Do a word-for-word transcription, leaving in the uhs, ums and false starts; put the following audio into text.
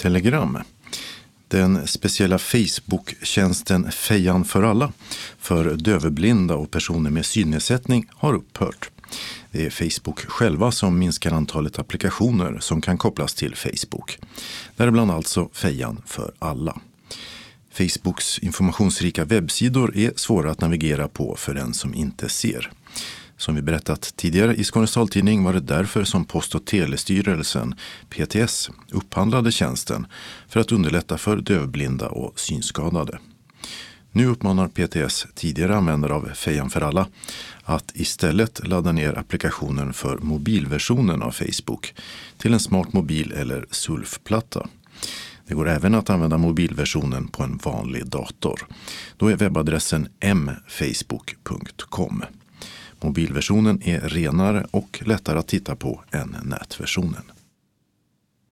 Telegram. Den speciella Facebook-tjänsten Fejan för alla för dövblinda och personer med synnedsättning har upphört. Det är Facebook själva som minskar antalet applikationer som kan kopplas till Facebook. Däribland alltså Fejan för alla. Facebooks informationsrika webbsidor är svåra att navigera på för den som inte ser. Som vi berättat tidigare i Skånes taltidning var det därför som Post- och telestyrelsen, P T S, upphandlade tjänsten för att underlätta för dövblinda och synskadade. Nu uppmanar P T S tidigare användare av Fejan för alla att istället ladda ner applikationen för mobilversionen av Facebook till en smart mobil eller surfplatta. Det går även att använda mobilversionen på en vanlig dator. Då är webbadressen m facebook punkt com. Mobilversionen är renare och lättare att titta på än nätversionen.